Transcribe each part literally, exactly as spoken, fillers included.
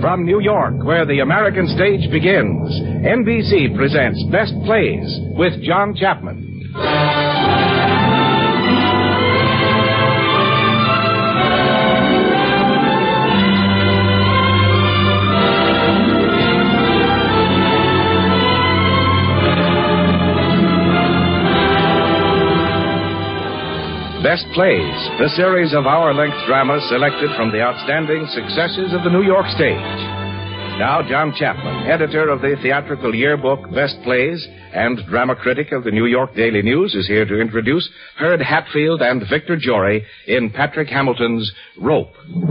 From New York, where the American stage begins, N B C presents Best Plays with John Chapman. Best Plays, the series of hour-length dramas selected from the outstanding successes of the New York stage. Now, John Chapman, editor of the theatrical yearbook Best Plays and drama critic of the New York Daily News, is here to introduce Hurd Hatfield and Victor Jory in Patrick Hamilton's Rope.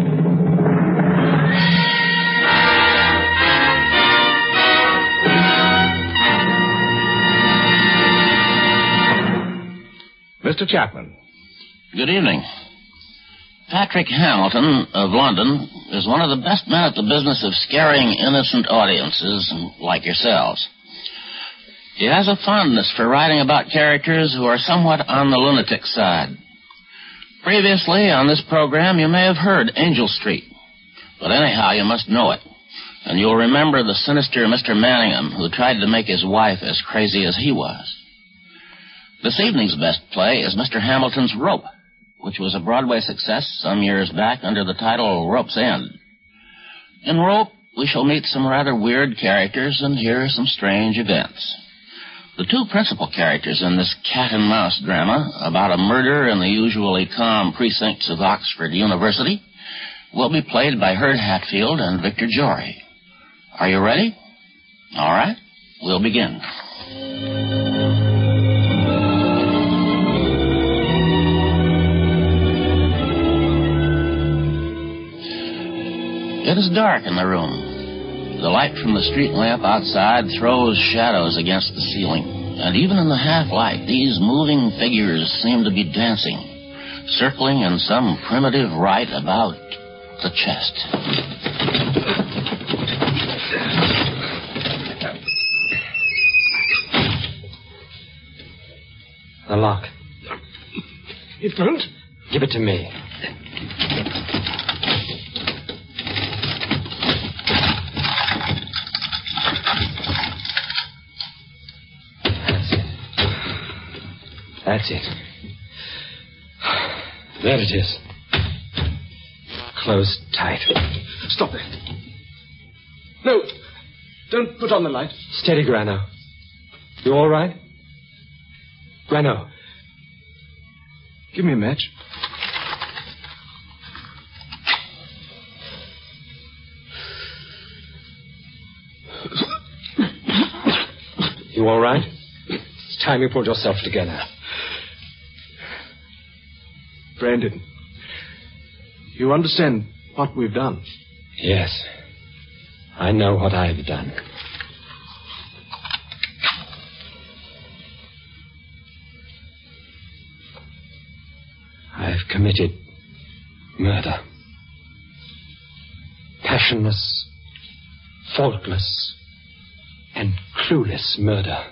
Mister Chapman. Good evening. Patrick Hamilton of London is one of the best men at the business of scaring innocent audiences like yourselves. He has a fondness for writing about characters who are somewhat on the lunatic side. Previously on this program, you may have heard Angel Street, but anyhow, you must know it. And you'll remember the sinister Mister Manningham who tried to make his wife as crazy as he was. This evening's best play is Mister Hamilton's Rope, which was a Broadway success some years back under the title Rope's End. In Rope, we shall meet some rather weird characters and hear some strange events. The two principal characters in this cat-and-mouse drama about a murder in the usually calm precincts of Oxford University will be played by Hurd Hatfield and Victor Jory. Are you ready? All right, we'll begin. It is dark in the room. The light from the street lamp outside throws shadows against the ceiling, and even in the half-light, these moving figures seem to be dancing, circling in some primitive rite about the chest. The lock. It won't? Give it to me. That's it. There it is. Closed tight. Stop there. No, don't put on the light. Steady, Grano. You all right? Grano. Give me a match. You all right? It's time you pulled yourself together. Brandon, you understand what we've done? Yes. I know what I've done. I've committed murder. Passionless, faultless, and clueless murder.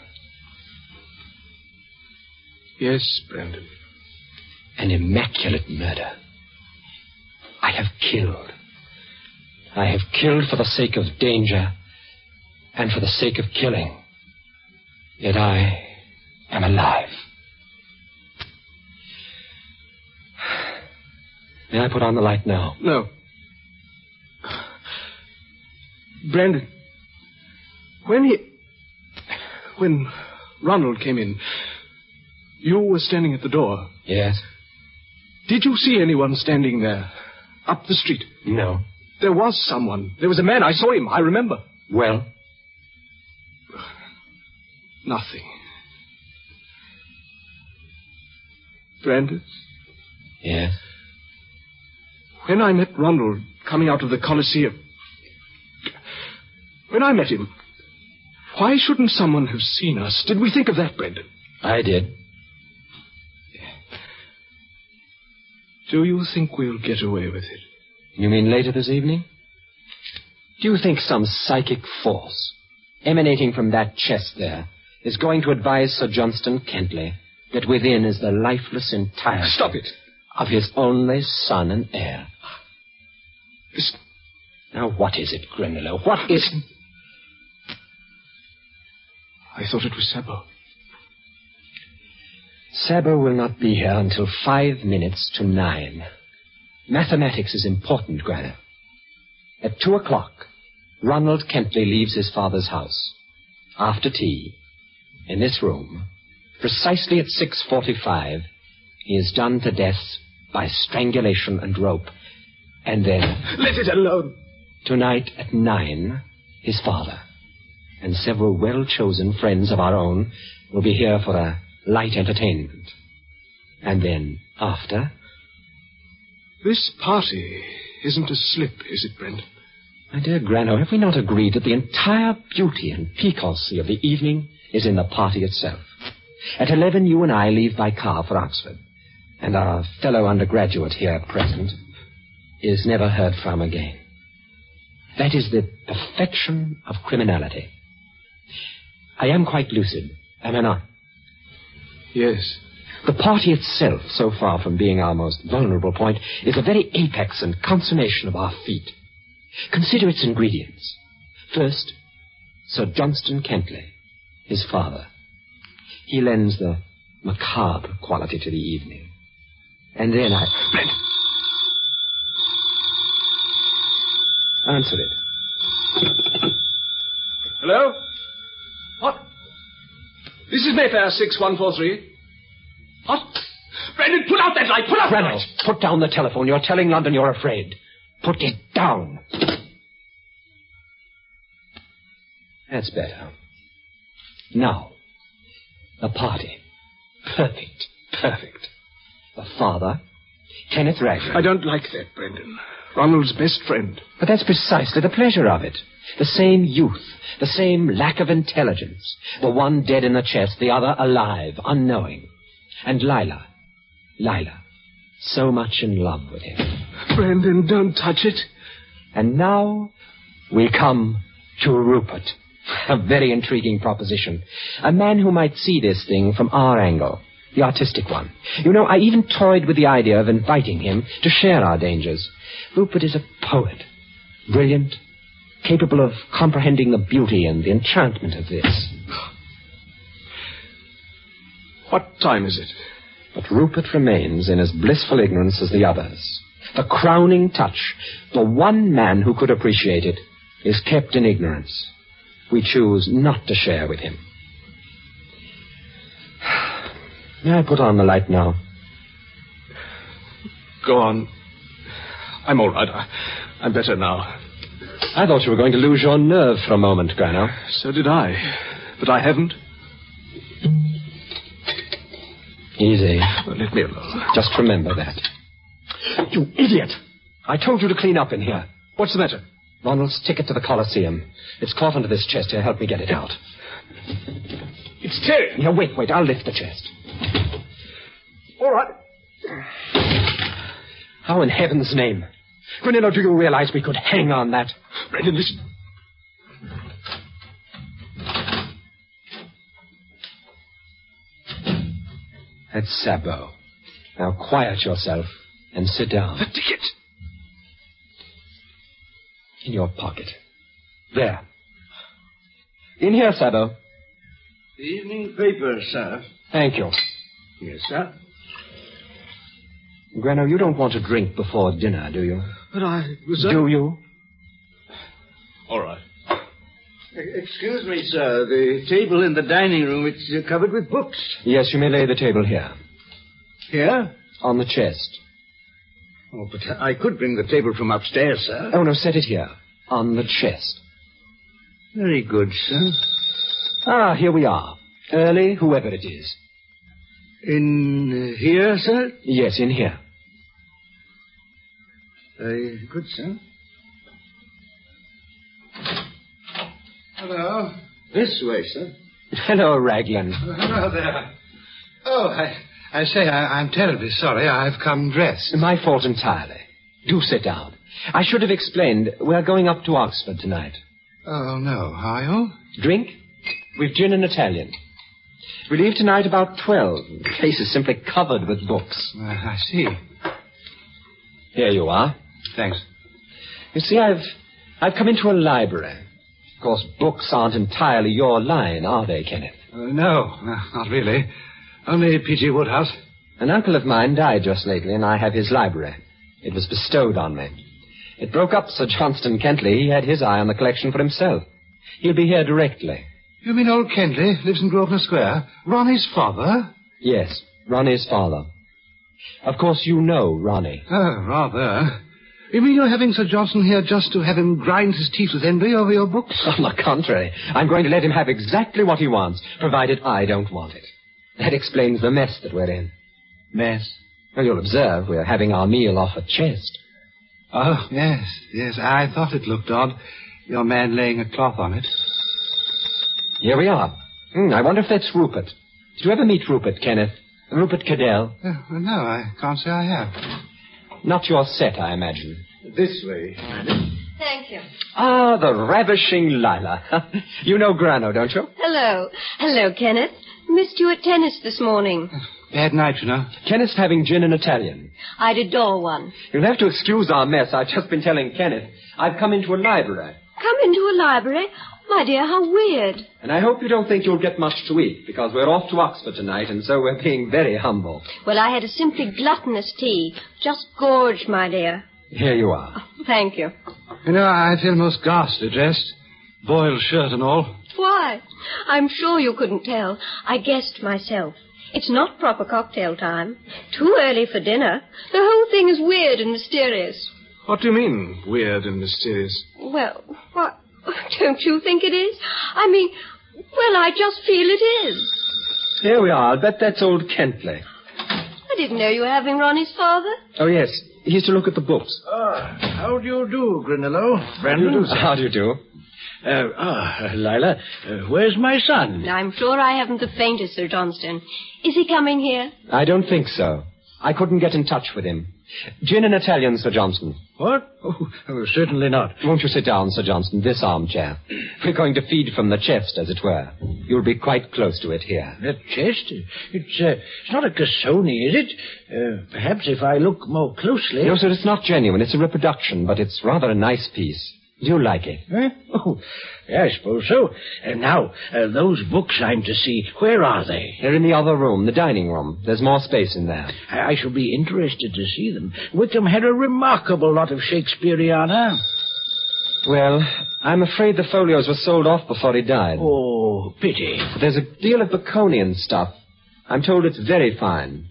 Yes, Brandon. An immaculate murder. I have killed. I have killed for the sake of danger and for the sake of killing. Yet I am alive. May I put on the light now? No. Brandon, when he... When Ronald came in, you were standing at the door. Yes. Did you see anyone standing there, up the street? No. There was someone. There was a man. I saw him. I remember. Well? Nothing. Brandon? Yes? When I met Ronald coming out of the Coliseum, when I met him, why shouldn't someone have seen us? Did we think of that, Brandon? I did. Do you think we'll get away with it? You mean later this evening? Do you think some psychic force emanating from that chest there is going to advise Sir Johnston Kentley that within is the lifeless entirety... Stop it! ...of his only son and heir? Listen. Now, what is it, Grenello? What is... Listen. I thought it was Sabo. Sabo will not be here until five minutes to nine. Mathematics is important, Granner. At two o'clock, Ronald Kentley leaves his father's house. After tea, in this room, precisely at six forty-five, he is done to death by strangulation and rope. And then... Let it alone! Tonight at nine, his father and several well-chosen friends of our own will be here for a light entertainment. And then, after... This party isn't a slip, is it, Brendan? My dear Grano, have we not agreed that the entire beauty and piquancy of the evening is in the party itself? At eleven, you and I leave by car for Oxford, and our fellow undergraduate here present is never heard from again. That is the perfection of criminality. I am quite lucid, am I not? Yes. The party itself, so far from being our most vulnerable point, is the very apex and consummation of our feat. Consider its ingredients. First, Sir Johnston Kentley, his father. He lends the macabre quality to the evening. And then I... Brendan! Answer it. Hello? What? This is Mayfair six one four three. What? Brendan, put out that light! Put out that Reynolds, light! put down the telephone. You're telling London you're afraid. Put it down. That's better. Now, the party. Perfect. Perfect. The father, Kenneth Raglan. I don't like that, Brendan. Ronald's best friend. But that's precisely the pleasure of it. The same youth, the same lack of intelligence. The one dead in the chest, the other alive, unknowing. And Lila, Lila, so much in love with him. Brendan, don't touch it. And now we come to Rupert. A very intriguing proposition. A man who might see this thing from our angle, the artistic one. You know, I even toyed with the idea of inviting him to share our dangers. Rupert is a poet, brilliant, capable of comprehending the beauty and the enchantment of this. What time is it? But Rupert remains in as blissful ignorance as the others. The crowning touch, the one man who could appreciate it, is kept in ignorance. We choose not to share with him. May I put on the light now? Go on. I'm all right. I, I'm better now. I thought you were going to lose your nerve for a moment, Grano. So did I. But I haven't. Easy. Well, let me alone. Just remember that. You idiot! I told you to clean up in here. What's the matter? Ronald's ticket to the Coliseum. It's caught under this chest here. Help me get it out. It's tearing. Yeah, wait, wait. I'll lift the chest. All right. How in heaven's name? Granillo, do you realize we could hang on that? Brendan, listen. That's Sabo. Now quiet yourself and sit down. The ticket. In your pocket. There. In here, Sabo. The evening paper, sir. Thank you. Yes, sir. Grano, you don't want to drink before dinner, do you? But I was... Do you? All right. Excuse me, sir. The table in the dining room, it's uh, covered with books. Yes, you may lay the table here. Here? On the chest. Oh, but I could bring the table from upstairs, sir. Oh, no, set it here. On the chest. Very good, sir. Ah, here we are. Early, whoever it is. In uh, here, sir? Yes, in here. Very good, sir. Hello. This way, sir. Hello, Raglan. Uh, hello there. Oh, I, I say, I, I'm terribly sorry. I've come dressed. My fault entirely. Do sit down. I should have explained. We're going up to Oxford tonight. Oh, no. Are you? Drink? We've gin and Italian. We leave tonight about twelve. The place is simply covered with books. Uh, I see. Here you are. Thanks. You see, I've I've come into a library. Of course, books aren't entirely your line, are they, Kenneth? Uh, no, no, not really. Only P G Woodhouse. An uncle of mine died just lately, and I have his library. It was bestowed on me. It broke up Sir Johnston Kentley. He had his eye on the collection for himself. He'll be here directly. You mean old Kentley lives in Grosvenor Square? Ronnie's father? Yes, Ronnie's father. Of course, you know Ronnie. Oh, rather. You mean you're having Sir Johnson here just to have him grind his teeth with envy over your books? On the contrary, I'm going to let him have exactly what he wants, provided I don't want it. That explains the mess that we're in. Mess? Well, you'll observe we're having our meal off a chest. Oh, yes, yes. I thought it looked odd. Your man laying a cloth on it. Here we are. Hmm, I wonder if that's Rupert. Did you ever meet Rupert, Kenneth? Rupert Cadell? Uh, no, I can't say I have. Not your set, I imagine. This way, madam. Thank you. Ah, the ravishing Lila. You know Grano, don't you? Hello. Hello, Kenneth. Missed you at tennis this morning. Bad night, you know. Kenneth's having gin and Italian. I'd adore one. You'll have to excuse our mess. I've just been telling Kenneth. I've come into a library. Come into a library? My dear, how weird. And I hope you don't think you'll get much to eat, because we're off to Oxford tonight, and so we're being very humble. Well, I had a simply gluttonous tea. Just gorged, my dear. Here you are. Oh, thank you. You know, I feel most ghastly dressed. Boiled shirt and all. Why? I'm sure you couldn't tell. I guessed myself. It's not proper cocktail time. Too early for dinner. The whole thing is weird and mysterious. What do you mean, weird and mysterious? Well, what? Don't you think it is? I mean, well, I just feel it is. Here we are. I'll bet that's old Kentley. I didn't know you were having Ronnie's father. Oh, yes. He's to look at the books. Ah, how do you do, Grinello? How do you do, sir? How do you do? Uh, ah, Lila, uh, where's my son? I'm sure I haven't the faintest, Sir Johnston. Is he coming here? I don't think so. I couldn't get in touch with him. Gin and Italian, Sir Johnston. What? Oh, oh, certainly not. Won't you sit down, Sir Johnston, this armchair? We're going to feed from the chest, as it were. You'll be quite close to it here. The chest? It's, uh, it's not a Cassoni, is it? Uh, perhaps if I look more closely... No, sir, it's not genuine. It's a reproduction, but it's rather a nice piece. Do you like it? Huh? Oh, yeah, I suppose so. Uh, now, uh, those books I'm to see, where are they? They're in the other room, the dining room. There's more space in there. I, I shall be interested to see them. Wickham had a remarkable lot of Shakespeareana. Well, I'm afraid the folios were sold off before he died. Oh, pity. There's a deal of Baconian stuff. I'm told it's very fine.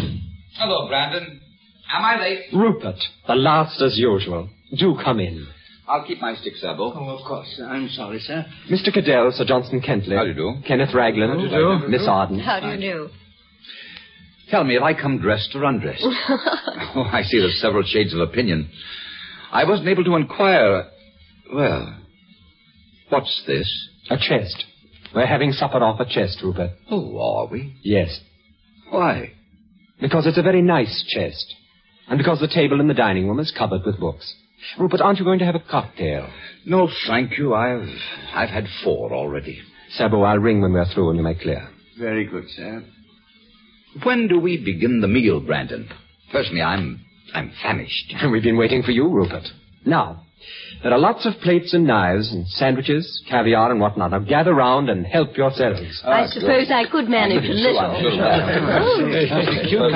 Hello, Brandon. Am I late? Rupert, the last as usual. Do come in. I'll keep my stick, Sabo. Oh, of course. I'm sorry, sir. Mister Cadell, Sir Johnston Kentley. How do you do? Kenneth Raglan. How do you do? Miss Arden. How do you do? Tell me, have I come dressed or undressed? Oh, I see there's several shades of opinion. I wasn't able to inquire. Well, what's this? A chest. We're having supper off a chest, Rupert. Oh, are we? Yes. Why? Because it's a very nice chest. And because the table in the dining room is covered with books. Rupert, aren't you going to have a cocktail? No, thank you. I've I've had four already. Sabo, I'll ring when we're through and you may clear. Very good, sir. When do we begin the meal, Brandon? Personally, I'm I'm famished. We've been waiting for you, Rupert. Now, there are lots of plates and knives and sandwiches, caviar and whatnot. Now gather round and help yourselves. I suppose I could manage a little. Oh, thank you.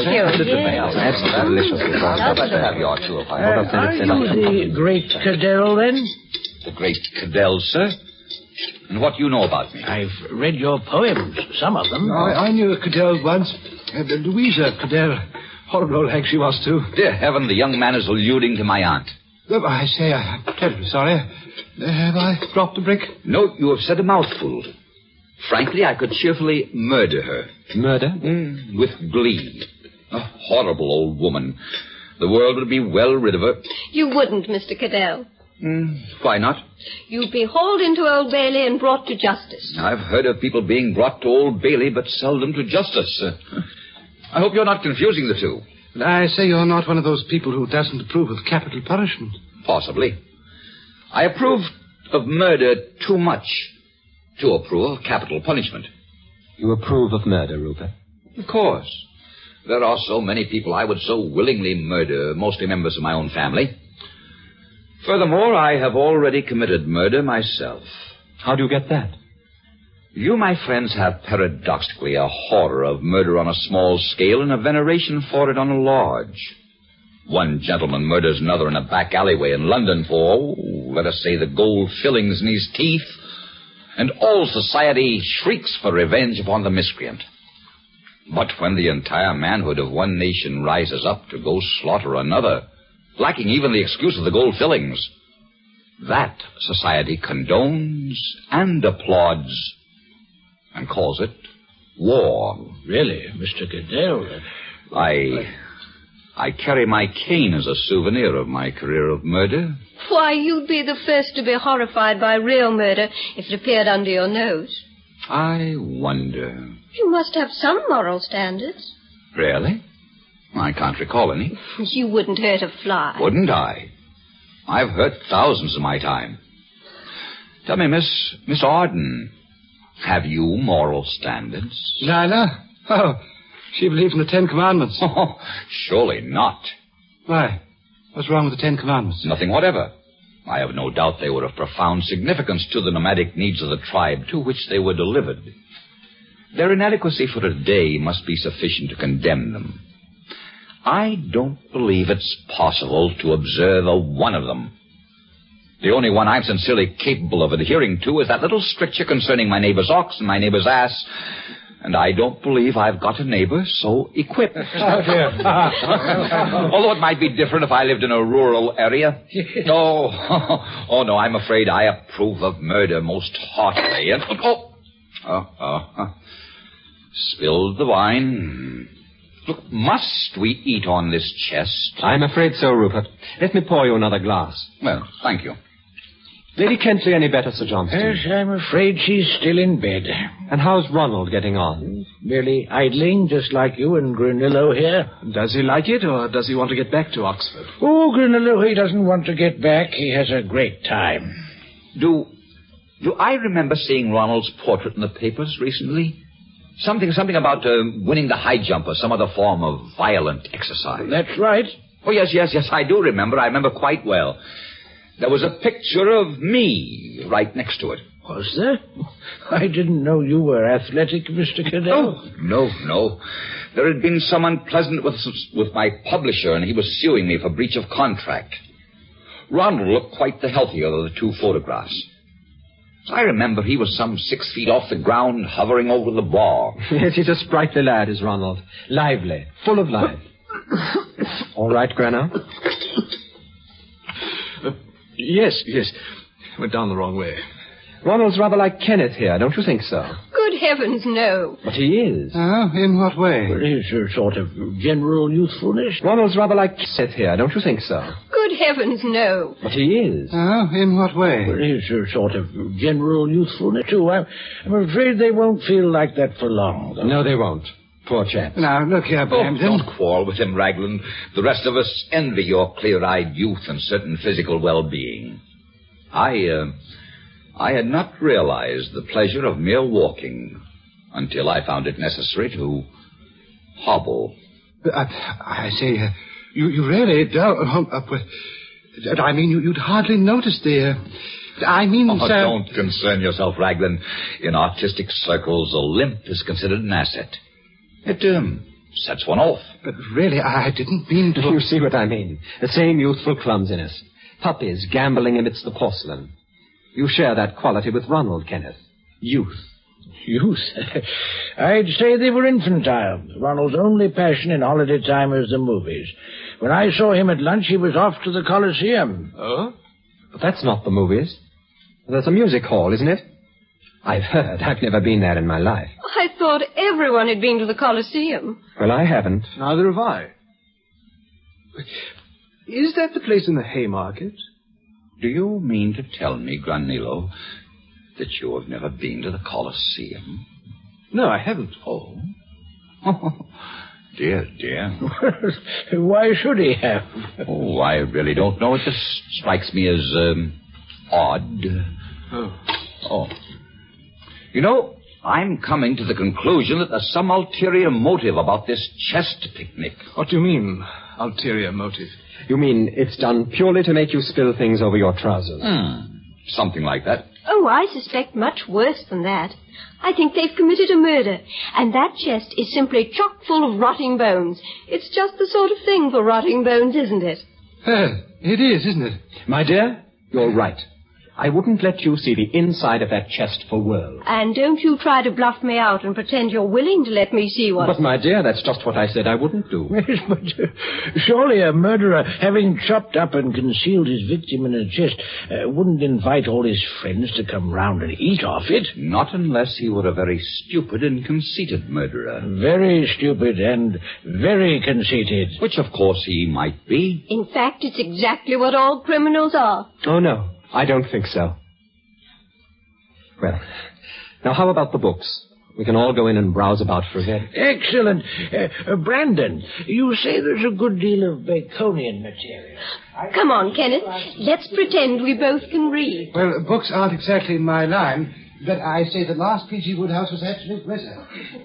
Yes. That's delicious. I'd like to have your two of Uh, are you the great Cadell, then? The great Cadell, sir? And what do you know about me? I've read your poems, some of them. I, I knew a Cadell once. Uh, Louisa Cadell. Horrible old hag she was, too. Dear heaven, the young man is alluding to my aunt. Oh, I say, I'm terribly sorry. Uh, have I dropped a brick? No, you have said a mouthful. Frankly, I could cheerfully murder her. Murder? Mm, with glee. A horrible old woman. The world would be well rid of her. You wouldn't, Mister Cadell. Mm, why not? You'd be hauled into Old Bailey and brought to justice. I've heard of people being brought to Old Bailey, but seldom to justice. Uh, I hope you're not confusing the two. But I say you're not one of those people who doesn't approve of capital punishment. Possibly. I approve of murder too much to approve of capital punishment. You approve of murder, Rupert? Of course. There are so many people I would so willingly murder, mostly members of my own family. Furthermore, I have already committed murder myself. How do you get that? You, my friends, have paradoxically a horror of murder on a small scale and a veneration for it on a large. One gentleman murders another in a back alleyway in London for, oh, let us say, the gold fillings in his teeth, and all society shrieks for revenge upon the miscreant. But when the entire manhood of one nation rises up to go slaughter another, lacking even the excuse of the gold fillings, that society condones and applauds and calls it war. Really, Mister Cadell? I... I carry my cane as a souvenir of my career of murder. Why, you'd be the first to be horrified by real murder if it appeared under your nose. I wonder... You must have some moral standards. Really? I can't recall any. You wouldn't hurt a fly. Wouldn't I? I've hurt thousands in my time. Tell me, Miss... Miss Arden, have you moral standards? Lila? Oh, she believes in the Ten Commandments. Oh, surely not. Why? What's wrong with the Ten Commandments? Nothing whatever. I have no doubt they were of profound significance to the nomadic needs of the tribe to which they were delivered. Their inadequacy for a day must be sufficient to condemn them. I don't believe it's possible to observe a one of them. The only one I'm sincerely capable of adhering to is that little stricture concerning my neighbor's ox and my neighbor's ass. And I don't believe I've got a neighbor so equipped. Oh, dear. Although it might be different if I lived in a rural area. Oh, oh, no, I'm afraid I approve of murder most heartily. And, oh, oh, oh, spilled the wine. Look, must we eat on this chest? I'm afraid so, Rupert. Let me pour you another glass. Well, thank you. Lady Kentley any better, Sir Johnston? Yes, I'm afraid she's still in bed. And how's Ronald getting on? Merely idling, just like you and Granillo here. Does he like it, or does he want to get back to Oxford? Oh, Granillo, he doesn't want to get back. He has a great time. Do, do I remember seeing Ronald's portrait in the papers recently? Something, something about uh, winning the high jump or some other form of violent exercise. That's right. Oh, yes, yes, yes, I do remember. I remember quite well. There was a picture of me right next to it. Was there? I didn't know you were athletic, Mister Cadell. Oh, no, no. There had been some unpleasant with, with my publisher, and he was suing me for breach of contract. Ronald looked quite the healthier of the two photographs. I remember he was some six feet off the ground, hovering over the bar. Yes, he's a sprightly lad, is Ronald. Lively, full of life. All right, Grana? Uh, yes, yes. Went down the wrong way. Ronald's rather like Kenneth here, don't you think so? Good heavens, no. But he is. Oh, in what way? Well, he's a sort of general youthfulness. Ronald's rather like Kenneth here, don't you think so? Good heavens, no. But he is. Oh, in what way? Well, he's a sort of general youthfulness, too. I'm, I'm afraid they won't feel like that for long, though. No, they won't. Poor chap. Now, look here, Oh, Bramden. don't quarrel with him, Raglan. The rest of us envy your clear-eyed youth and certain physical well-being. I, uh, I had not realized the pleasure of mere walking until I found it necessary to hobble. I, I say, uh, you, you really don't... Uh, uh, I mean, you, you'd hardly notice the... Uh, I mean, oh, sir... Don't concern yourself, Raglan. In artistic circles, a limp is considered an asset. It um, sets one off. But really, I didn't mean to... You see what I mean? The same youthful clumsiness. Puppies gambling amidst the porcelain. You share that quality with Ronald, Kenneth. Youth. Youth? I'd say they were infantile. Ronald's only passion in holiday time was the movies. When I saw him at lunch, he was off to the Coliseum. Oh? But that's not the movies. There's a music hall, isn't it? I've heard. I've never been there in my life. I thought everyone had been to the Coliseum. Well, I haven't. Neither have I. Is that the place in the Haymarket? Do you mean to tell me, Granillo, that you have never been to the Coliseum? No, I haven't. Oh. Oh, dear, dear. Why should he have? Oh, I really don't know. It just strikes me as, um, odd. Oh. Oh. You know, I'm coming to the conclusion that there's some ulterior motive about this chest picnic. What do you mean, ulterior motive. You mean it's done purely to make you spill things over your trousers? Hmm. Something like that. Oh, I suspect much worse than that. I think they've committed a murder, and that chest is simply chock full of rotting bones. It's just the sort of thing for rotting bones, isn't it? Uh, it is, isn't it? My dear, you're right. I wouldn't let you see the inside of that chest for worlds. And don't you try to bluff me out and pretend you're willing to let me see what... But, my dear, that's just what I said I wouldn't do. Yes, but uh, surely a murderer, having chopped up and concealed his victim in a chest, uh, wouldn't invite all his friends to come round and eat off it. Not unless he were a very stupid and conceited murderer. Very stupid and very conceited. Which, of course, he might be. In fact, it's exactly what all criminals are. Oh, no. I don't think so. Well, now how about the books? We can all go in and browse about for a bit. Excellent. Uh, uh, Brandon, you say there's a good deal of Baconian material. Come on, Kenneth. Let's pretend we both can read. Well, books aren't exactly my line, but I say the last P G Woodhouse was absolute blizzard.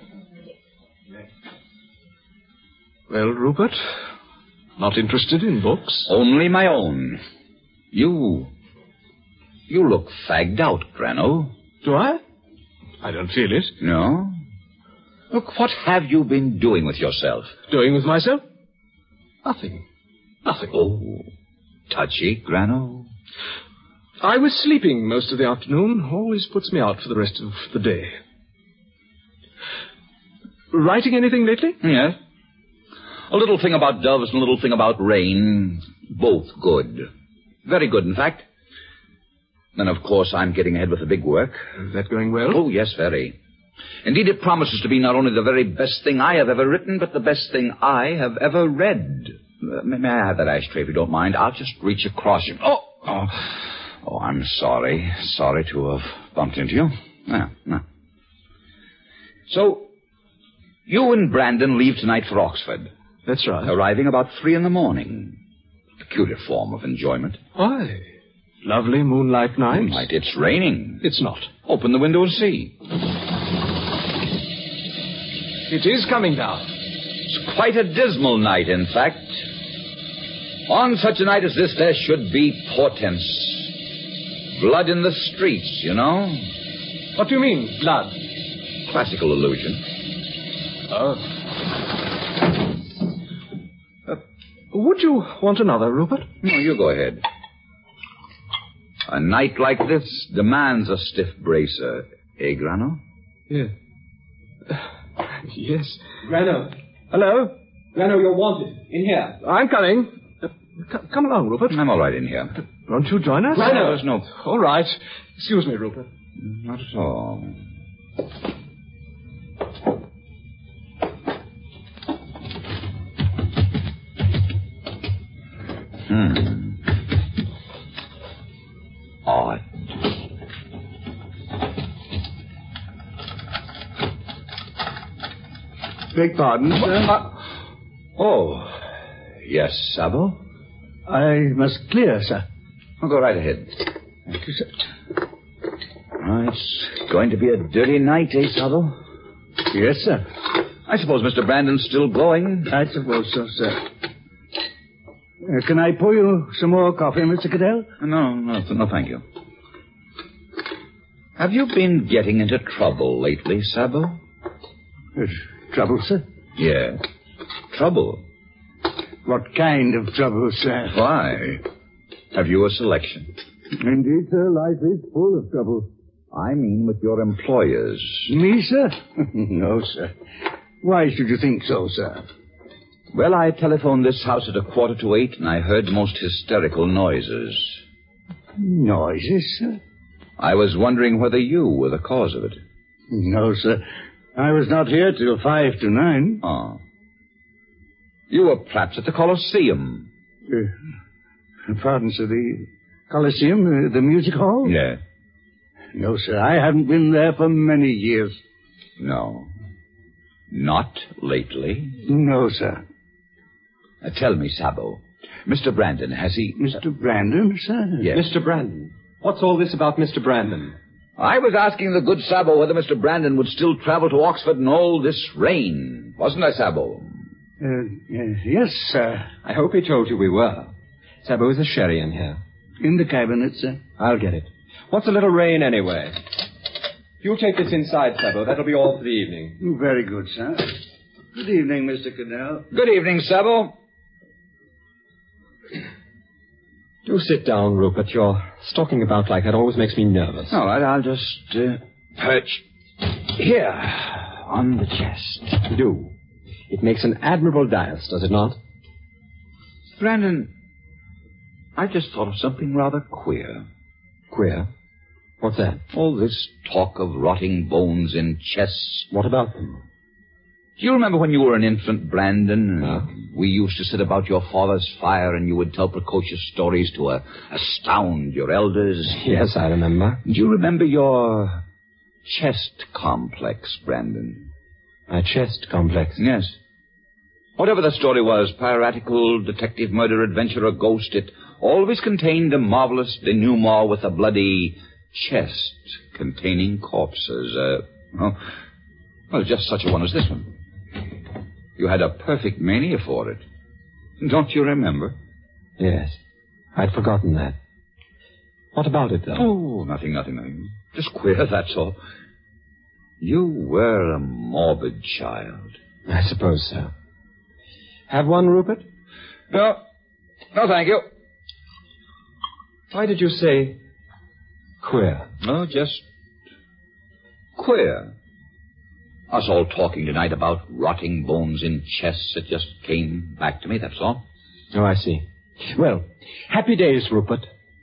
Well, Rupert, not interested in books? Only my own. You... You look fagged out, Grano. Do I? I don't feel it. No? Look, what have you been doing with yourself? Doing with myself? Nothing. Nothing. Oh, touchy, Grano. I was sleeping most of the afternoon. Always puts me out for the rest of the day. Writing anything lately? Yes. A little thing about doves and a little thing about rain. Both good. Very good, in fact. Then, of course, I'm getting ahead with the big work. Is that going well? Oh, yes, very. Indeed, it promises to be not only the very best thing I have ever written, but the best thing I have ever read. Uh, may, may I have that ashtray, if you don't mind? I'll just reach across you. Oh, oh, oh, I'm sorry. Sorry to have bumped into you. No, no. So, you and Brandon leave tonight for Oxford. That's right. Arriving about three in the morning. Peculiar form of enjoyment. Why? Lovely moonlight night. Moonlight. It's raining. It's not. Open the window and see. It is coming down. It's quite a dismal night, in fact. On such a night as this, there should be portents. Blood in the streets, you know. What do you mean, blood? Classical illusion. Oh. Uh, would you want another, Rupert? No, you go ahead. A night like this demands a stiff bracer. Eh, Grano? Yeah. Uh, yes. Grano. Hello? Grano, you're wanted. In here. I'm coming. Uh, c- come along, Rupert. I'm all right in here. Uh, won't you join us? Grano. There's no... All right. Excuse me, Rupert. Not at all. Hmm. Odd. Beg pardon, sir? Uh, oh, yes, Sabo? I must clear, sir. I'll go right ahead. Thank you, sir. Oh, it's going to be a dirty night, eh, Sabo? Yes, sir. I suppose Mister Brandon's still going? I suppose so, sir. Uh, can I pour you some more coffee, Mister Cadell? No, no, no, thank you. Have you been getting into trouble lately, Sabo? Uh, trouble, sir? Yeah. Trouble? What kind of trouble, sir? Why? Have you a selection? Indeed, sir, life is full of trouble. I mean with your employers. Me, sir? No, sir. Why should you think so, sir? Well, I telephoned this house at a quarter to eight, and I heard most hysterical noises. Noises, sir? I was wondering whether you were the cause of it. No, sir. I was not here till five to nine. Oh. You were perhaps at the Colosseum. Uh, pardon, sir, the Colosseum, uh, the music hall? Yeah. No, sir, I haven't been there for many years. No. Not lately? No, sir. Uh, tell me, Sabo, Mister Brandon, has he... Mister Brandon, sir? Yes. Mister Brandon. What's all this about Mister Brandon? I was asking the good Sabo whether Mister Brandon would still travel to Oxford in all this rain. Wasn't I, Sabo? Uh, uh, yes, sir. I hope he told you we were. Sabo, is a sherry in here? In the cabinet, sir. I'll get it. What's a little rain, anyway? If you'll take this inside, Sabo, that'll be all for the evening. Very good, sir. Good evening, Mister Cadell. Good evening, Sabo. Do sit down, Rupert. Your stalking about like that always makes me nervous. All right, I'll just uh, perch here on the chest. Do. It makes an admirable dais, does it not? Brandon, I just thought of something rather queer. Queer? What's that? All this talk of rotting bones in chests. What about them? Do you remember when you were an infant, Brandon? Huh? We used to sit about your father's fire and you would tell precocious stories to uh, astound your elders. Yes, I remember. Do you remember your chest complex, Brandon? My chest complex? Yes. Whatever the story was, piratical, detective, murder, adventure, or ghost, it always contained a marvelous denouement with a bloody chest containing corpses. Uh, well, well, just such a one as this one. You had a perfect mania for it. Don't you remember? Yes. I'd forgotten that. What about it, though? Oh, nothing, nothing, nothing. Just queer, that's all. You were a morbid child. I suppose so. Have one, Rupert? No. No, thank you. Why did you say queer? No, just queer. Us all talking tonight about rotting bones in chests. It just came back to me, that's all. Oh, I see. Well, happy days, Rupert.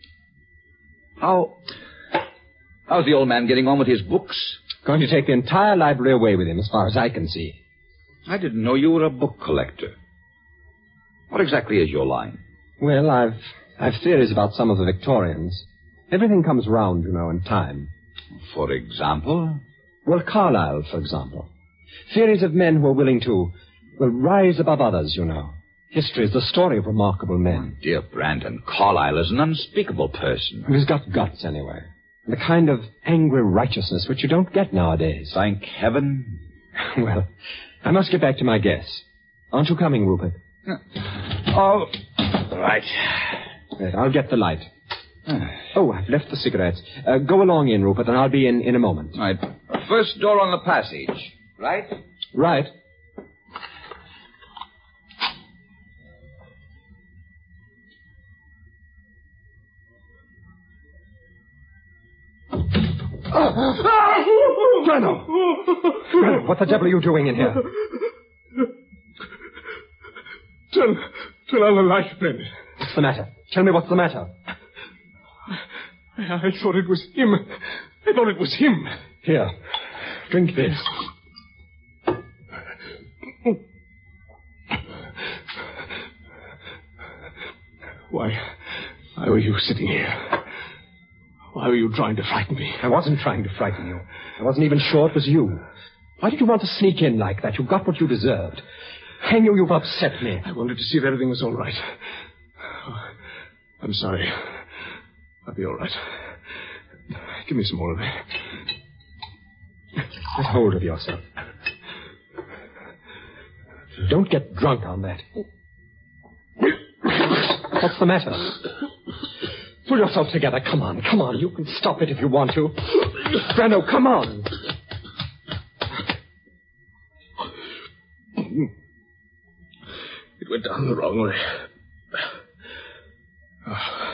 How... How's the old man getting on with his books? Going to take the entire library away with him, as far as I can see. I didn't know you were a book collector. What exactly is your line? Well, I've I've theories about some of the Victorians. Everything comes round, you know, in time. For example? Well, Carlyle, for example. Theories of men who are willing to, well, rise above others, you know. History is the story of remarkable men. Dear Brandon, Carlyle is an unspeakable person. He's got guts, anyway. The kind of angry righteousness which you don't get nowadays. Thank heaven. Well, I must get back to my guess. Aren't you coming, Rupert? Oh, right. Right, I'll get the light. Oh, I've left the cigarettes. Uh, go along in, Rupert, and I'll be in in a moment. Right. First door on the passage, right? Right. Grano! Grano, what the devil are you doing in here? Turn, turn on the light, Brendan. What's the matter? Tell me what's the matter. I, I thought it was him. I thought it was him. Here, drink this. Why, why were you sitting here? Why were you trying to frighten me? I wasn't trying to frighten you. I wasn't even sure it was you. Why did you want to sneak in like that? You got what you deserved. Hang you, you've upset me. I wanted to see if everything was all right. Oh, I'm sorry. I'll be all right. Give me some more of it. Get hold of yourself. Don't get drunk on that. What's the matter? Pull yourself together. Come on, come on. You can stop it if you want to. Brando, come on. It went down the wrong way. Oh.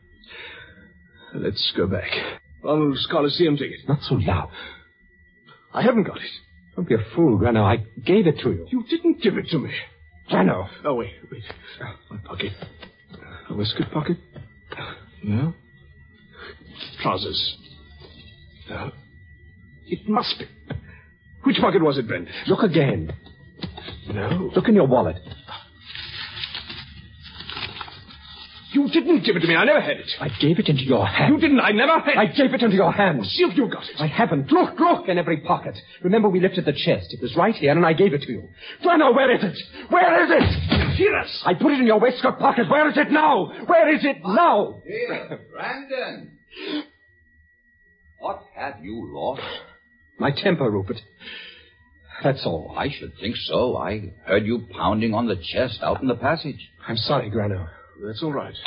Let's go back. Ronald's Coliseum ticket. Not so loud. I haven't got it. Don't be a fool, Grano. I gave it to you. You didn't give it to me. Grano. Oh, wait, wait. My pocket. A waistcoat pocket? No. Trousers? No. It must be. Which pocket was it, Brent? Look again. No. Look in your wallet. You didn't give it to me. I never had it. I gave it into your hand. You didn't. I never had it. I gave it into your hand. See if you got it. I haven't. Look, look in every pocket. Remember, we lifted the chest. It was right here, and I gave it to you. Grano, where is it? Where is it? Hear us. I put it in your waistcoat pocket. Where is it now? Where is it now? Here, Brandon. What have you lost? My temper, Rupert. That's all. I should think so. I heard you pounding on the chest out in the passage. I'm sorry, Grano. That's all right.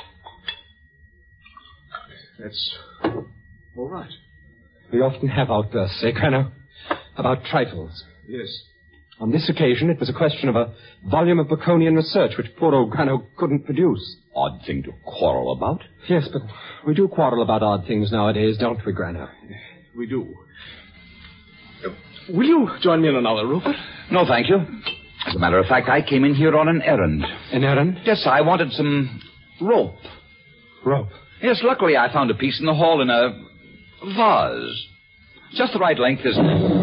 That's all right. We often have outbursts, eh, Grano? About trifles. Yes. On this occasion, it was a question of a volume of Baconian research which poor old Grano couldn't produce. Odd thing to quarrel about. Yes, but we do quarrel about odd things nowadays, don't we, Grano? We do. Uh, will you join me in another, Rupert? No, thank you. As a matter of fact, I came in here on an errand. An errand? Yes, I wanted some rope. Rope? Yes, luckily I found a piece in the hall in a vase. Just the right length, isn't it?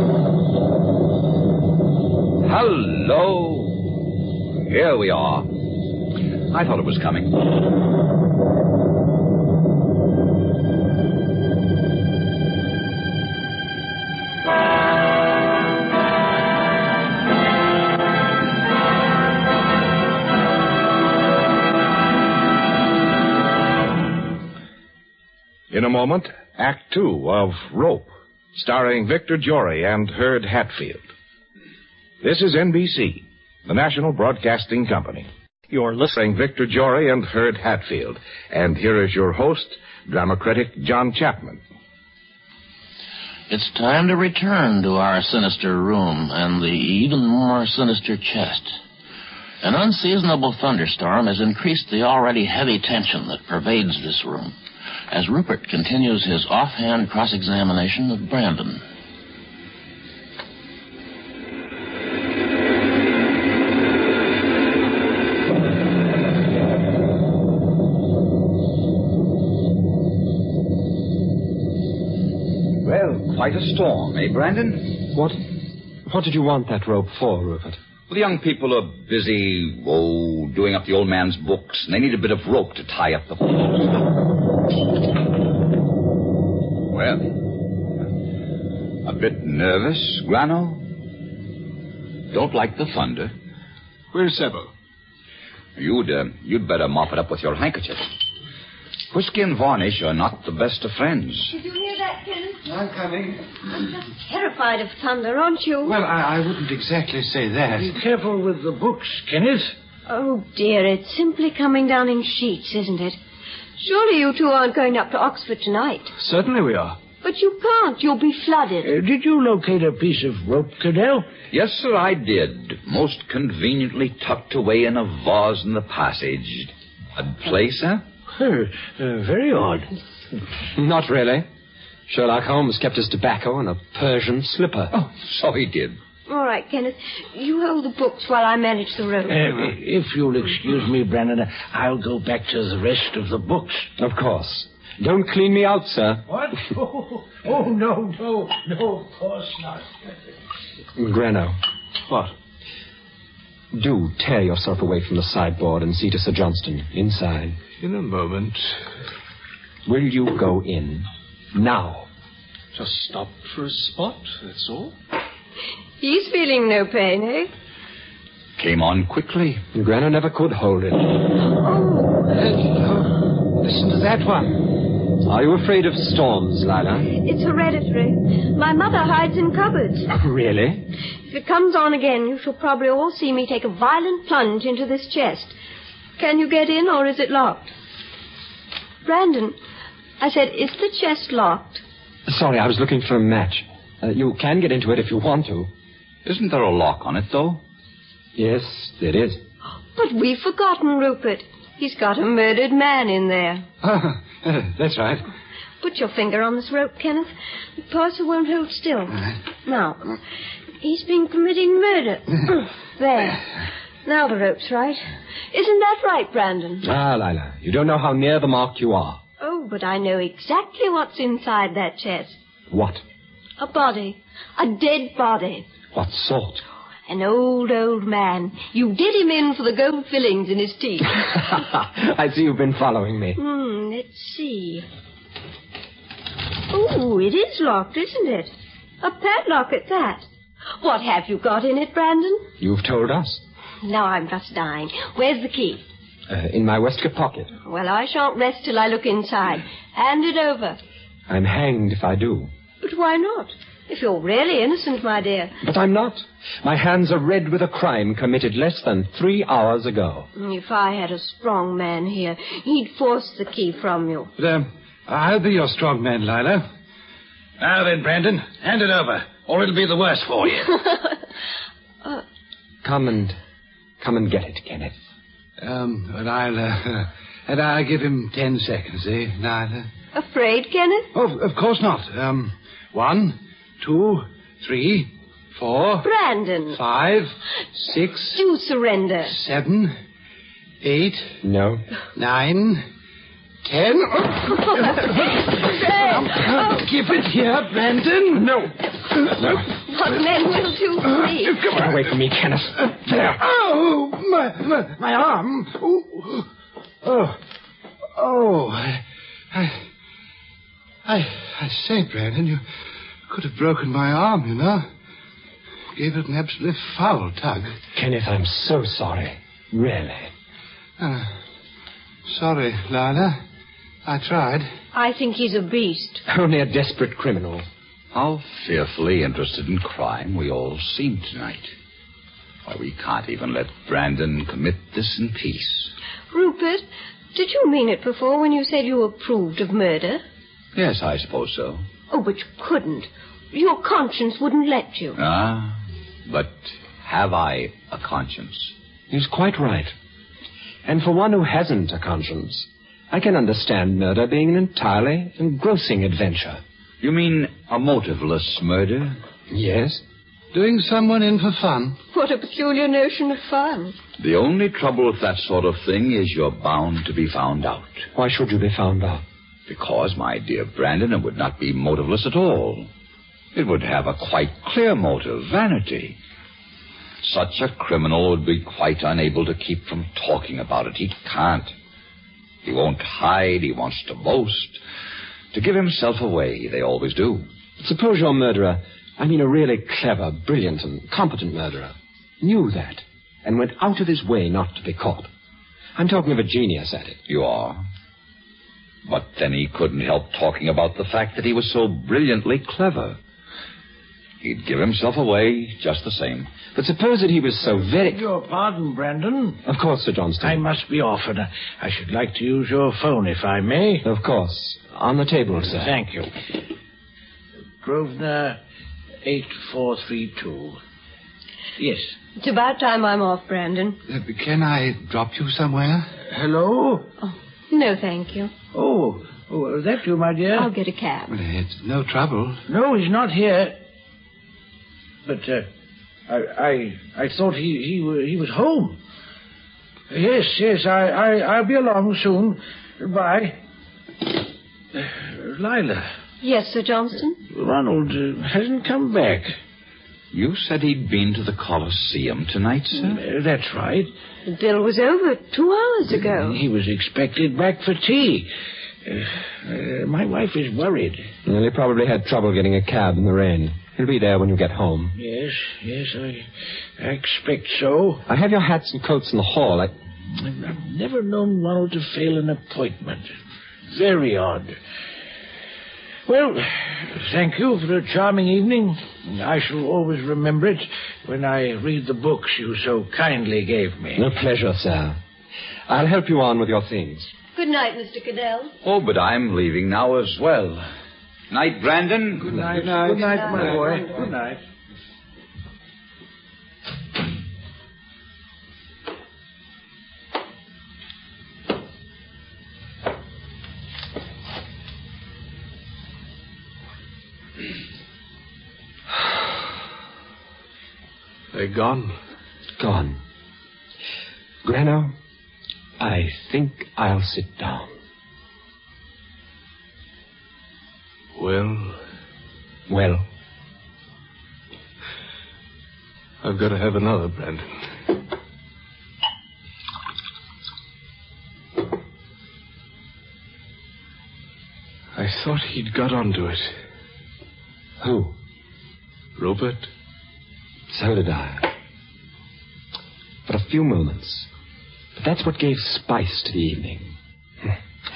Hello. Here we are. I thought it was coming. In a moment, Act Two of Rope, starring Victor Jory and Herd Hatfield. This is N B C, the National Broadcasting Company. You're listening to Victor Jory and Herd Hatfield. And here is your host, drama critic John Chapman. It's time to return to our sinister room and the even more sinister chest. An unseasonable thunderstorm has increased the already heavy tension that pervades this room as Rupert continues his offhand cross-examination of Brandon. Well, quite a storm, eh, Brandon? What What did you want that rope for, Rupert? Well, the young people are busy, oh, doing up the old man's books, and they need a bit of rope to tie up the... Well, a bit nervous, Grano? Don't like the thunder? Where's Sebo? You'd, uh, you'd better mop it up with your handkerchief. Whiskey and varnish are not the best of friends. Did you hear that, Kenneth? I'm coming. I'm just terrified of thunder, aren't you? Well, I, I wouldn't exactly say that. Be careful with the books, Kenneth. Oh, dear, it's simply coming down in sheets, isn't it? Surely you two aren't going up to Oxford tonight. Certainly we are. But you can't. You'll be flooded. Uh, did you locate a piece of rope, Cadell? Yes, sir, I did. Most conveniently tucked away in a vase in the passage. Odd place, huh? Uh, uh, very odd. Not really. Sherlock Holmes kept his tobacco in a Persian slipper. Oh, so he did. All right, Kenneth. You hold the books while I manage the rope. Uh, if you'll excuse me, Brandon, I'll go back to the rest of the books. Of course. Don't clean me out, sir. What? Oh, oh no, no, no, of course not. Grano. What? Do tear yourself away from the sideboard and see to Sir Johnston, inside. In a moment. Will you go in? Now. Just stop for a spot, that's all. He's feeling no pain, eh? Came on quickly. Grano never could hold it. Oh. Oh, listen to that one. Are you afraid of storms, Lila? It's hereditary. My mother hides in cupboards. Really? If it comes on again, you shall probably all see me take a violent plunge into this chest. Can you get in, or is it locked? Brandon, I said, is the chest locked? Sorry, I was looking for a match. Uh, you can get into it if you want to. Isn't there a lock on it, though? Yes, there is. But we've forgotten Rupert. He's got a murdered man in there. Oh, that's right. Put your finger on this rope, Kenneth. The parcel won't hold still. Now, he's been committing murder. There. Now the rope's right. Isn't that right, Brandon? Ah, Lila, you don't know how near the mark you are. Oh, but I know exactly what's inside that chest. What? A body. A dead body. What sort? An old, old man. You did him in for the gold fillings in his teeth. I see you've been following me. Hmm, let's see. Oh, it is locked, isn't it? A padlock at that. What have you got in it, Brandon? You've told us. Now I'm just dying. Where's the key? Uh, in my waistcoat pocket. Well, I shan't rest till I look inside. Hand it over. I'm hanged if I do. But why not? If you're really innocent, my dear. But I'm not. My hands are red with a crime committed less than three hours ago. If I had a strong man here, he'd force the key from you. But, um, I'll be your strong man, Lila. Now then, Brandon, hand it over, or it'll be the worse for you. uh, come and... come and get it, Kenneth. Um, and I'll, uh, and I'll give him ten seconds, eh, Lila? Afraid, Kenneth? Oh, of course not. Um, one, two, three, four... Brandon. Five, six... Do surrender. Seven, eight... No. Nine, ten... Oh. Give it here, Brandon. No. No. What men will do for me? Come on. Away from me, Kenneth. There. Oh, my, my, my arm. Oh, oh, oh. I, I, I, I say, Brandon, you could have broken my arm, you know. Gave it an absolutely foul tug. Kenneth, I'm so sorry. Really. Uh, sorry, Lila. I tried. I think he's a beast. Only a desperate criminal. How fearfully interested in crime we all seem tonight. Why, we can't even let Brandon commit this in peace. Rupert, did you mean it before when you said you approved of murder? Yes, I suppose so. Oh, but you couldn't. Your conscience wouldn't let you. Ah, but have I a conscience? He's quite right. And for one who hasn't a conscience, I can understand murder being an entirely engrossing adventure. You mean a motiveless murder? Yes. Doing someone in for fun. What a peculiar notion of fun. The only trouble with that sort of thing is you're bound to be found out. Why should you be found out? Because, my dear Brandon, it would not be motiveless at all. It would have a quite clear motive, vanity. Such a criminal would be quite unable to keep from talking about it. He can't. He won't hide. He wants to boast. To give himself away. They always do. Suppose your murderer, I mean a really clever, brilliant, and competent murderer, knew that and went out of his way not to be caught. I'm talking of a genius at it. You are. But then he couldn't help talking about the fact that he was so brilliantly clever. He'd give himself away just the same. But suppose that he was so very... Beg your pardon, Brandon. Of course, Sir Johnston. I must be off, and I should like to use your phone, if I may. Of course. On the table, sir. Thank you. Grosvenor eight four three two. Yes. It's about time I'm off, Brandon. Uh, can I drop you somewhere? Hello? Oh, no, thank you. Oh, oh, is that you, my dear? I'll get a cab. Well, it's no trouble. No, he's not here. But uh, I, I, I thought he, he, wa- he was home. Yes, yes, I, I, I'll be along soon. Goodbye. Uh, Lila. Yes, Sir Johnston? Ronald uh, hasn't come back. You said he'd been to the Colosseum tonight, sir? Uh, that's right. The bill was over two hours ago. He was expected back for tea. Uh, uh, my wife is worried. Well, he probably had trouble getting a cab in the rain. He'll be there when you get home. Yes, yes, I, I expect so. I have your hats and coats in the hall. I... I've I've never known Ronald to fail an appointment. Very odd. Well, thank you for a charming evening. I shall always remember it when I read the books you so kindly gave me. A pleasure, sir. I'll help you on with your things. Good night, Mister Cadell. Oh, but I'm leaving now as well. Night, Brandon. Good night. Good night, Good night my boy. Good night. They're gone. Gone. Grano, I think I'll sit down. Well, Well, I've got to have another, Brandon. I thought he'd got onto it. who? Rupert? So did I. For a few moments. But that's what gave spice to the evening.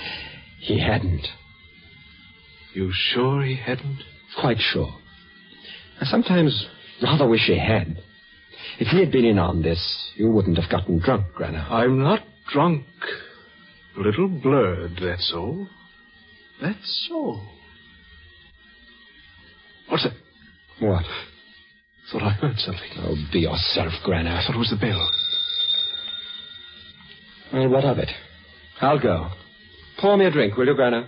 He hadn't. You sure he hadn't? Quite sure. I sometimes rather wish he had. If he had been in on this, you wouldn't have gotten drunk, Granner. I'm not drunk. A little blurred, that's all. That's all. What's it? What? Thought I heard something. Oh, be yourself, Granner. I thought it was the bell. Well, what of it? I'll go. Pour me a drink, will you, Granner?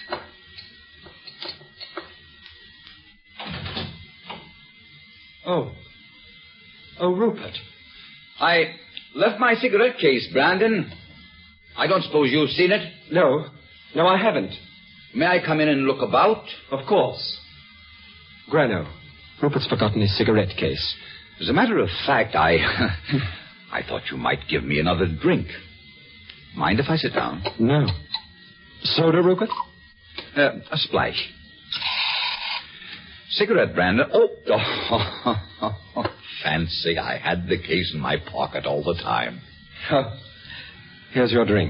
Oh. Oh, Rupert. I left my cigarette case, Brandon. I don't suppose you've seen it? No. No, I haven't. May I come in and look about? Of course. Grano, Rupert's forgotten his cigarette case. As a matter of fact, I... I thought you might give me another drink. Mind if I sit down? No. Soda, Rupert? Uh, a splash. Cigarette, Brandon. Oh, oh, fancy I had the case in my pocket all the time. Oh, here's your drink.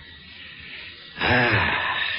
Ah.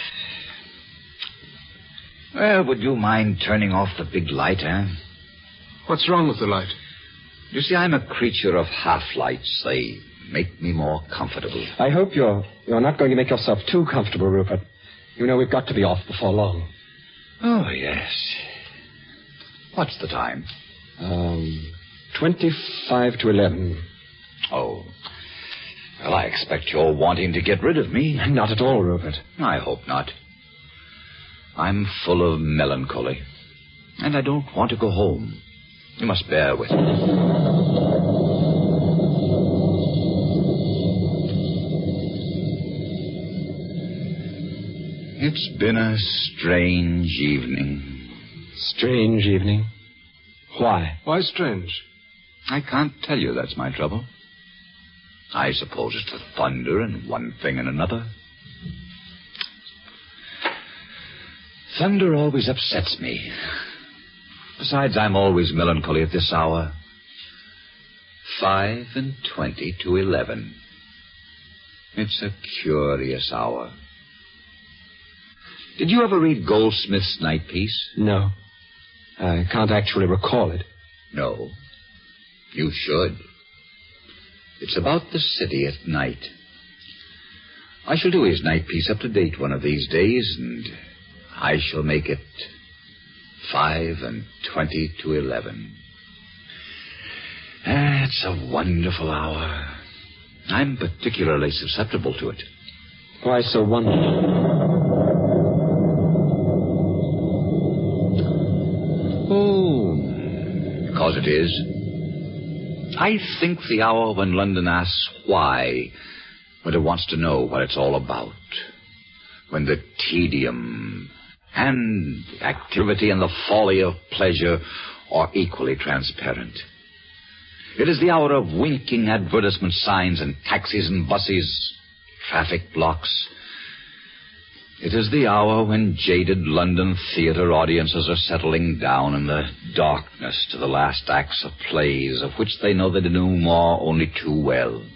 Well, would you mind turning off the big light, eh? What's wrong with the light? You see, I'm a creature of half-lights. They make me more comfortable. I hope you're you're not going to make yourself too comfortable, Rupert. You know we've got to be off before long. Oh, yes. What's the time? Um, twenty-five to eleven. Oh. Well, I expect you're wanting to get rid of me. Not at all, Rupert. I hope not. I'm full of melancholy, and I don't want to go home. You must bear with me. It's been a strange evening. Strange evening? Why? Why strange? I can't tell you that's my trouble. I suppose it's the thunder and one thing and another. Thunder always upsets me. Besides, I'm always melancholy at this hour. Five and twenty to eleven. It's a curious hour. Did you ever read Goldsmith's Night Piece? No. I can't actually recall it. No. You should. It's about the city at night. I shall do his night piece up to date one of these days, and I shall make it five and twenty to eleven. Ah, it's a wonderful hour. I'm particularly susceptible to it. Why so wonderful? Oh, because it is. I think the hour when London asks why, when it wants to know what it's all about, when the tedium and activity and the folly of pleasure are equally transparent. It is the hour of winking advertisement signs and taxis and buses, traffic blocks. It is the hour when jaded London theatre audiences are settling down in the darkness to the last acts of plays of which they know the denouement only too well.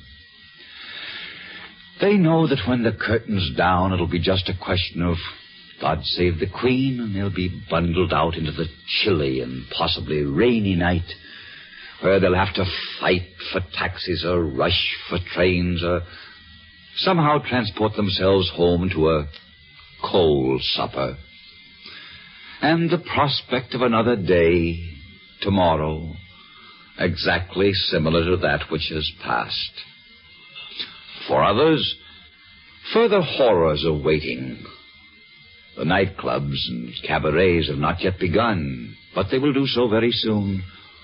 They know that when the curtain's down, it'll be just a question of God Save the Queen, and they'll be bundled out into the chilly and possibly rainy night, where they'll have to fight for taxis or rush for trains or somehow transport themselves home to a cold supper. And the prospect of another day, tomorrow, exactly similar to that which has passed. For others, further horrors are waiting. The nightclubs and cabarets have not yet begun, but they will do so very soon.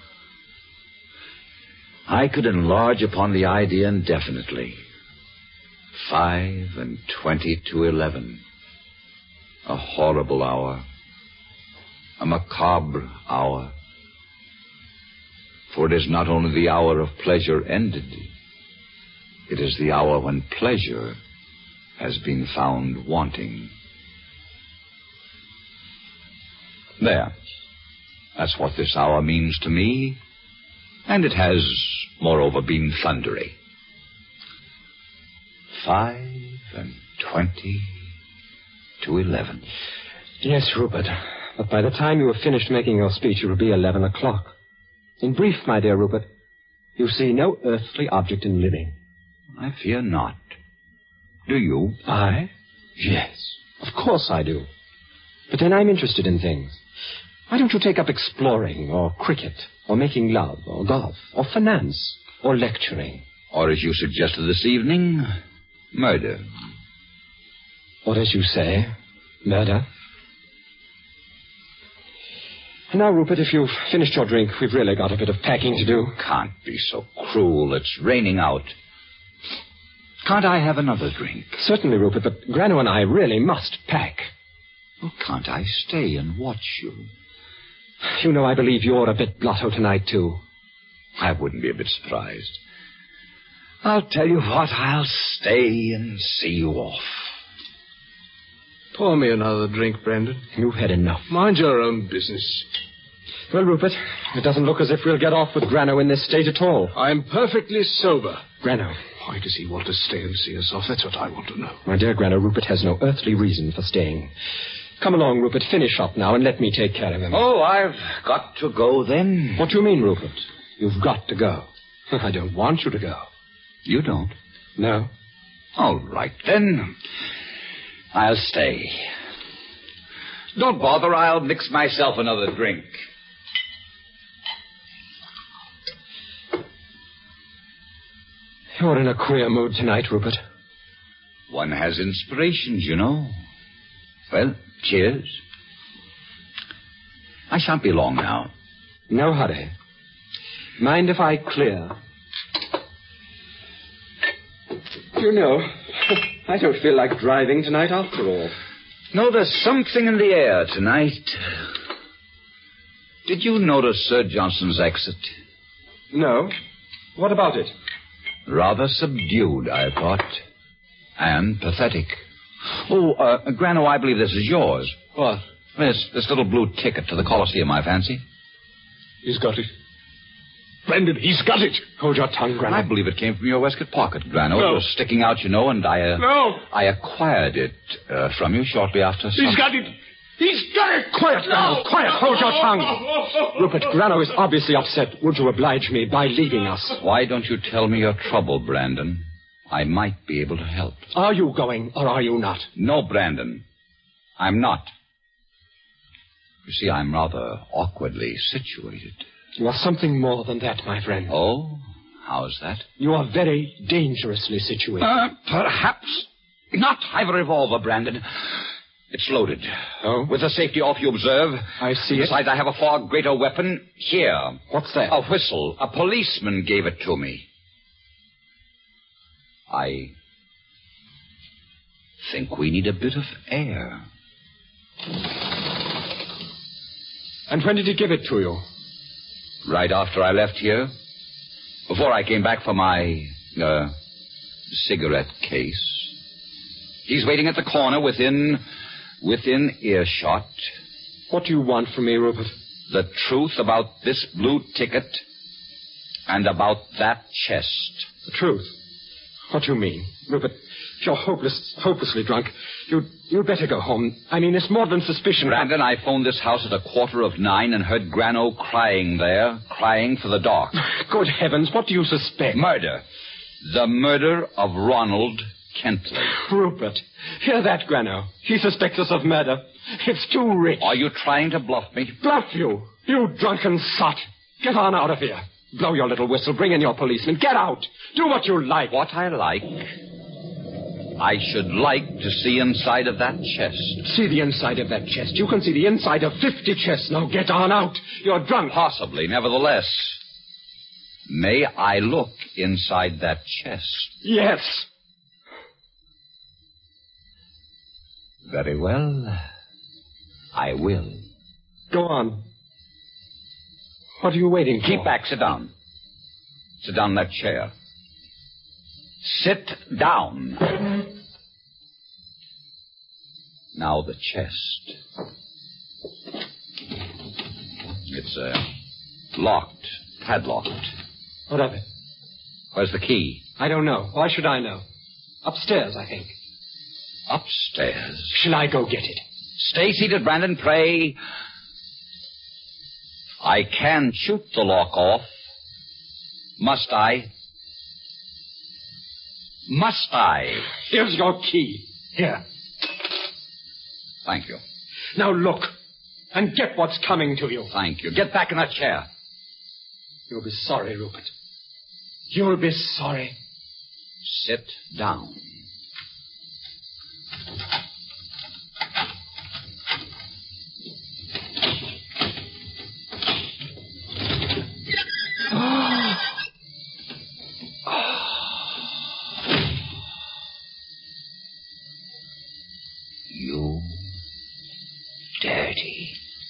I could enlarge upon the idea indefinitely. Five and twenty to eleven. A horrible hour. A macabre hour. For it is not only the hour of pleasure ended. It is the hour when pleasure has been found wanting. There. That's what this hour means to me. And it has, moreover, been thundery. Five and twenty to eleven. Yes, Rupert. But by the time you have finished making your speech, it will be eleven o'clock. In brief, my dear Rupert, you see no earthly object in living. I fear not. Do you? I? Yes, of course I do. But then I'm interested in things. Why don't you take up exploring, or cricket, or making love, or golf, or finance, or lecturing? Or, as you suggested this evening, murder. Or, as you say, murder. Now, Rupert, if you've finished your drink, we've really got a bit of packing to do. Can't be so cruel. It's raining out. Can't I have another drink? Certainly, Rupert, but Grano and I really must pack. Well, can't I stay and watch you? You know, I believe you're a bit blotto tonight, too. I wouldn't be a bit surprised. I'll tell you what, I'll stay and see you off. Pour me another drink, Brandon. You've had enough. Mind your own business. Well, Rupert, it doesn't look as if we'll get off with Grano in this state at all. I'm perfectly sober. Grano. Why does he want to stay and see us off? That's what I want to know. My dear Grano, Rupert has no earthly reason for staying. Come along, Rupert. Finish up now and let me take care of him. Oh, I've got to go then. What do you mean, Rupert? You've got to go. I don't want you to go. You don't? No. All right, then. I'll stay. Don't bother. I'll mix myself another drink. You're in a queer mood tonight, Rupert. One has inspirations, you know. Well, cheers. I shan't be long now. No hurry. Mind if I clear? You know, I don't feel like driving tonight after all. No, there's something in the air tonight. Did you notice Sir Johnson's exit? No. What about it? Rather subdued, I thought. And pathetic. Oh, uh, Grano, I believe this is yours. What? This, this little blue ticket to the Colosseum, I fancy. He's got it. Brandon, he's got it. Hold your tongue, Grano. I believe it came from your waistcoat pocket, Grano. No. It was sticking out, you know, and I... Uh, no. I acquired it uh, from you shortly after... He's some... got it. He's got it. Quiet, Grano. No. Quiet. Hold your tongue. Rupert, Grano is obviously upset. Would you oblige me by leaving us? Why don't you tell me your trouble, Brandon? I might be able to help. Are you going, or are you not? No, Brandon. I'm not. You see, I'm rather awkwardly situated. You are something more than that, my friend. Oh? How's that? You are very dangerously situated. Uh, perhaps not. I've a revolver, Brandon. It's loaded. Oh? With the safety off, you observe. I see Besides, it. I have a far greater weapon here. What's that? A whistle. A policeman gave it to me. I think we need a bit of air. And when did he give it to you? Right after I left here. Before I came back for my, uh, cigarette case. He's waiting at the corner within, within earshot. What do you want from me, Rupert? The truth about this blue ticket and about that chest. The truth? What do you mean? Rupert, if you're hopeless, hopelessly drunk, you'd, you'd better go home. I mean, it's more than suspicion. Brandon, I phoned this house at a quarter of nine and heard Grano crying there, crying for the dark. Good heavens, what do you suspect? Murder. The murder of Ronald Kentley. Rupert, hear that, Grano. He suspects us of murder. It's too rich. Are you trying to bluff me? Bluff you? You drunken sot. Get on out of here. Blow your little whistle. Bring in your policeman. Get out. Do what you like. What I like? I should like to see inside of that chest. See the inside of that chest. You can see the inside of fifty chests. Now get on out. You're drunk. Possibly, nevertheless. May I look inside that chest? Yes. Very well. I will. Go on. What are you waiting for? Keep back. Sit down. Sit down in that chair. Sit down. Now the chest. It's, uh, locked, padlocked. What of it? Where's the key? I don't know. Why should I know? Upstairs, I think. Upstairs. Shall I go get it? Stay seated, Brandon, pray. I can shoot the lock off. Must I? Must I? Here's your key. Here. Thank you. Now look, and get what's coming to you. Thank you. Get back in that chair. You'll be sorry, Rupert. You'll be sorry. Sit down. You dirty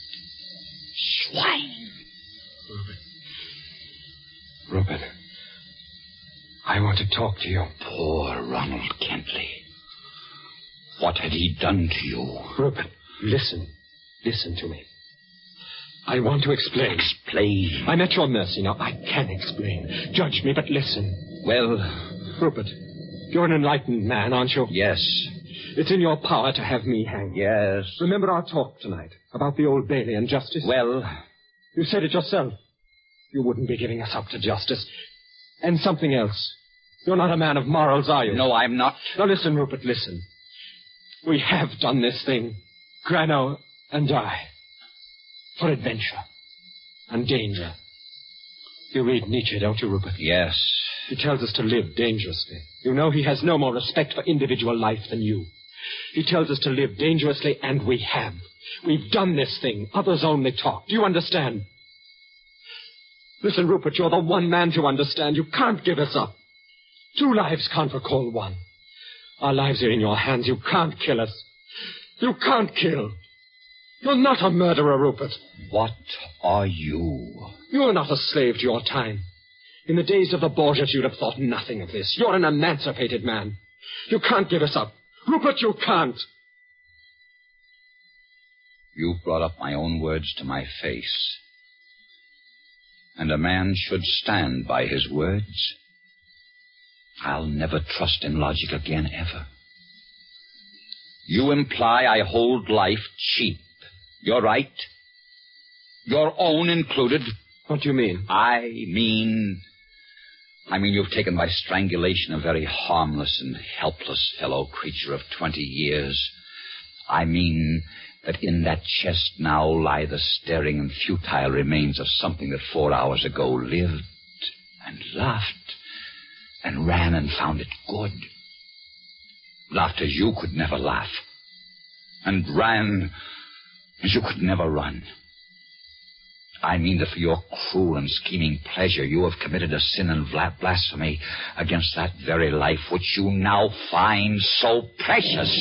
swine. Reuben. Reuben. I want to talk to you. Poor Ronald Kentley. What had he done to you? Reuben, listen. Listen to me. I want to explain. Explain? I'm at your mercy now. I can explain. Judge me, but listen. Well... Rupert, you're an enlightened man, aren't you? Yes. It's in your power to have me hanged. Yes. Remember our talk tonight about the Old Bailey and justice? Well... You said it yourself. You wouldn't be giving us up to justice. And something else. You're not a man of morals, are you? No, I'm not. Now listen, Rupert, listen. We have done this thing, Grano and I, for adventure and danger. You read Nietzsche, don't you, Rupert? Yes. He tells us to live dangerously. You know he has no more respect for individual life than you. He tells us to live dangerously, and we have. We've done this thing. Others only talk. Do you understand? Listen, Rupert, you're the one man to understand. You can't give us up. Two lives can't recall one. Our lives are in your hands. You can't kill us. You can't kill. You're not a murderer, Rupert. What are you? You're not a slave to your time. In the days of the Borgias, you'd have thought nothing of this. You're an emancipated man. You can't give us up. Rupert, you can't. You brought up my own words to my face. And a man should stand by his words. I'll never trust in logic again, ever. You imply I hold life cheap. You're right. Your own included. What do you mean? I mean... I mean you've taken by strangulation a very harmless and helpless fellow creature of twenty years. I mean that in that chest now lie the staring and futile remains of something that four hours ago lived and laughed and ran and found it good. Laughed as you could never laugh. And ran as you could never run. I mean that for your cruel and scheming pleasure, you have committed a sin and blasphemy against that very life which you now find so precious.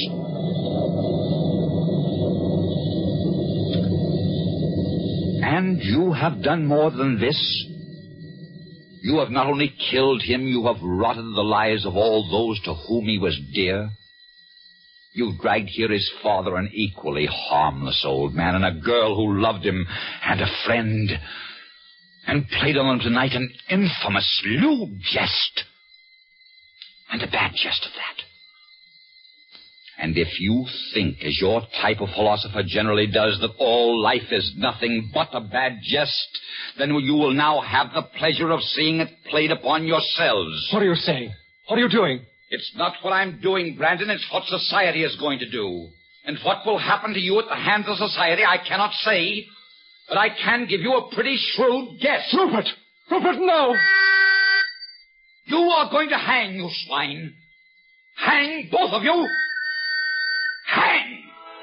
And you have done more than this. You have not only killed him, you have rotted the lives of all those to whom he was dear. You've dragged here his father, an equally harmless old man, and a girl who loved him, and a friend, and played on him tonight an infamous, lewd jest, and a bad jest of that. And if you think, as your type of philosopher generally does, that all life is nothing but a bad jest, then you will now have the pleasure of seeing it played upon yourselves. What are you saying? What are you doing? It's not what I'm doing, Brandon. It's what society is going to do. And what will happen to you at the hands of society, I cannot say. But I can give you a pretty shrewd guess. Rupert! Rupert, no! You are going to hang, you swine. Hang, both of you. Hang!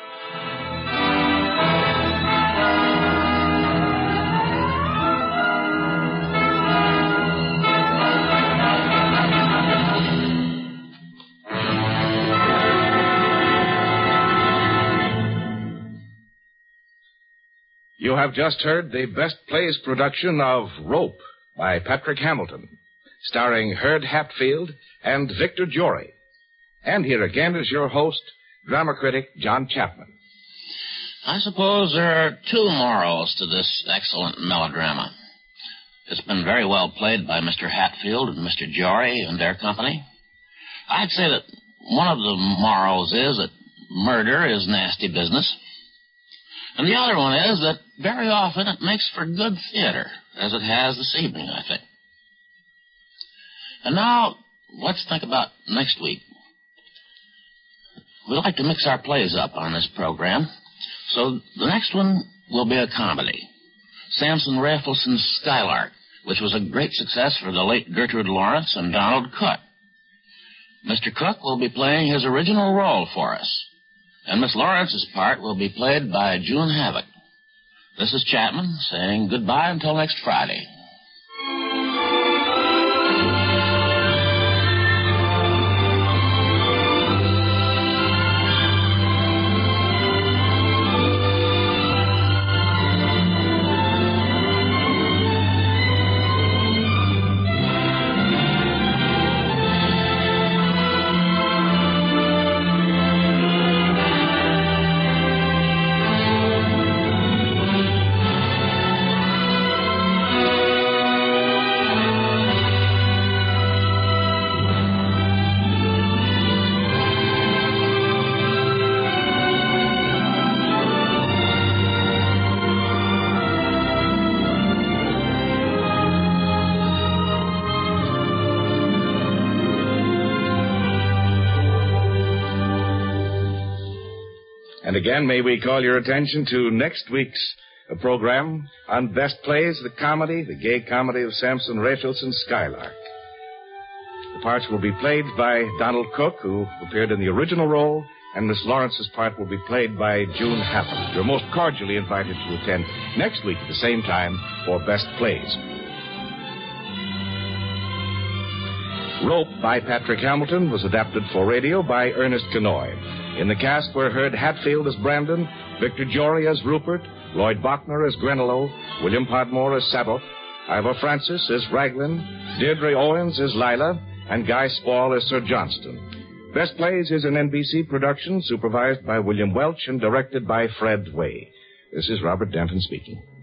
You have just heard the Best Plays production of Rope by Patrick Hamilton, starring Herd Hatfield and Victor Jory. And here again is your host, drama critic John Chapman. I suppose there are two morals to this excellent melodrama. It's been very well played by Mister Hatfield and Mister Jory and their company. I'd say that one of the morals is that murder is nasty business, And the other one is that very often it makes for good theater, as it has this evening, I think. And now, let's think about next week. We like to mix our plays up on this program, so the next one will be a comedy. Samson Raffleson's Skylark, which was a great success for the late Gertrude Lawrence and Donald Cook. Mister Cook will be playing his original role for us, and Miss Lawrence's part will be played by June Havoc. This is Chapman saying goodbye until next Friday. And again, may we call your attention to next week's uh, program on Best Plays, the comedy, the gay comedy of Samson Raffleson's Skylark. The parts will be played by Donald Cook, who appeared in the original role, and Miss Lawrence's part will be played by June Havoc. You're most cordially invited to attend next week at the same time for Best Plays. Rope by Patrick Hamilton was adapted for radio by Ernest Kenoy. In the cast were Herb Hatfield as Brandon, Victor Jory as Rupert, Lloyd Bachner as Grenolo, William Podmore as Saddle, Ivor Francis as Raglan, Deirdre Owens as Lila, and Guy Spall as Sir Johnston. Best Plays is an N B C production supervised by William Welch and directed by Fred Way. This is Robert Denton speaking.